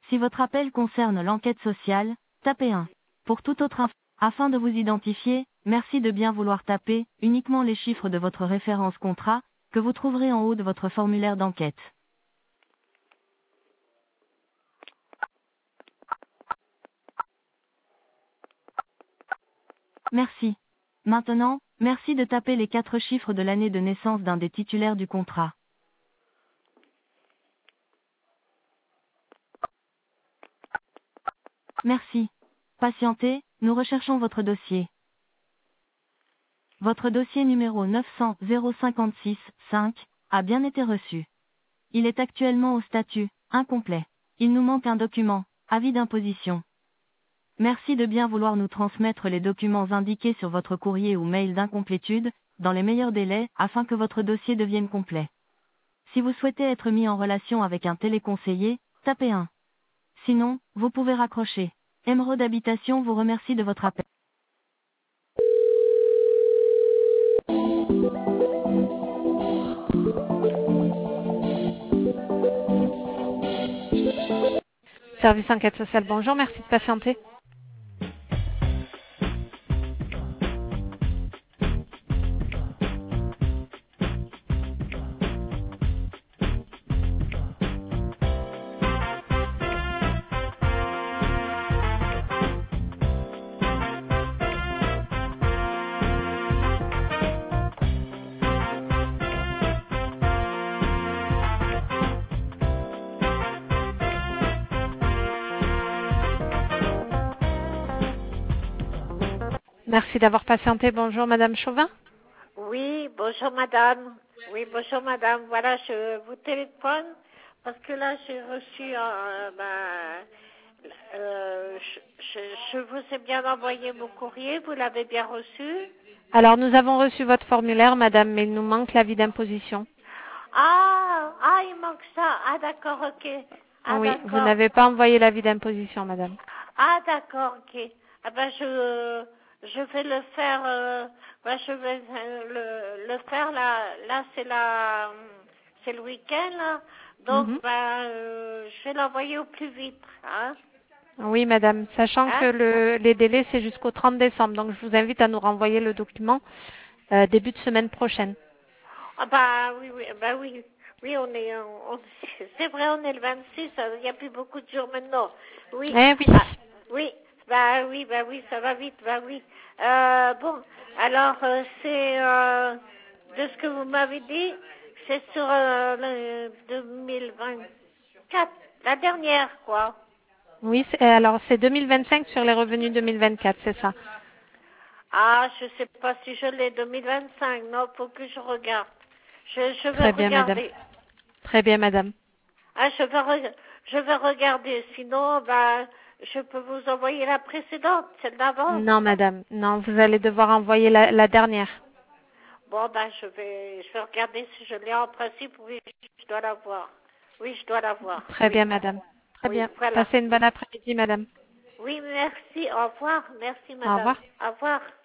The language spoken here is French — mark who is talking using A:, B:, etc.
A: Si votre appel concerne l'enquête sociale, tapez 1. Pour toute autre info, afin de vous identifier, merci de bien vouloir taper uniquement les chiffres de votre référence contrat, que vous trouverez en haut de votre formulaire d'enquête. Merci. Maintenant, merci de taper les 4 chiffres de l'année de naissance d'un des titulaires du contrat. Merci. Patientez, nous recherchons votre dossier. Votre dossier numéro 900 056 5 a bien été reçu. Il est actuellement au statut incomplet. Il nous manque un document, avis d'imposition. Merci de bien vouloir nous transmettre les documents indiqués sur votre courrier ou mail d'incomplétude, dans les meilleurs délais, afin que votre dossier devienne complet. Si vous souhaitez être mis en relation avec un téléconseiller, tapez 1. Sinon, vous pouvez raccrocher. Émeraude Habitation vous remercie de votre appel.
B: Service enquête sociale, bonjour, merci de patienter. Merci d'avoir patienté, bonjour Madame Chauvin.
C: Oui, bonjour madame. Oui, bonjour madame. Voilà, je vous téléphone parce que là j'ai reçu je vous ai bien envoyé mon courrier, vous l'avez bien reçu?
B: Alors nous avons reçu votre formulaire Madame, mais il nous manque l'avis d'imposition.
C: Il manque ça. Ah d'accord, ok. Ah
B: Oui, vous
C: d'accord.
B: n'avez pas envoyé l'avis d'imposition Madame.
C: Ah d'accord, ok. Ah ben je vais le faire. Je vais le faire là. Là c'est le week-end là. Donc
B: Mhm.
C: je vais l'envoyer au plus vite, hein.
B: Oui Madame, sachant
C: Hein?
B: que les délais c'est jusqu'au 30 décembre, donc je vous invite à nous renvoyer le document début de semaine prochaine.
C: Ah bah oui, oui, bah oui. Oui, c'est vrai, on est le 26, il n'y a plus beaucoup de jours maintenant. Oui,
B: Eh oui.
C: oui, bah oui, ça va vite, bah oui. Bon, alors c'est de ce que vous m'avez dit, c'est sur le 2024, la dernière, quoi.
B: Oui, alors c'est 2025 sur les revenus 2024, c'est ça.
C: Ah, je sais pas si je l'ai 2025, non, faut que je regarde. Je vais
B: Très bien Madame.
C: regarder.
B: Très bien Madame.
C: Ah, je vais regarder. Sinon, je peux vous envoyer la précédente, celle d'avant.
B: Non Madame, non, vous allez devoir envoyer la dernière.
C: Bon, je vais regarder si je l'ai en principe. Oui, je dois l'avoir. Oui, je dois l'avoir.
B: Très
C: Oui,
B: bien Madame. Très
C: oui,
B: bien.
C: voilà.
B: Passez une bonne après-midi Madame.
C: Oui, merci. Au revoir. Merci,
B: Au
C: madame.
B: revoir.
C: Au revoir.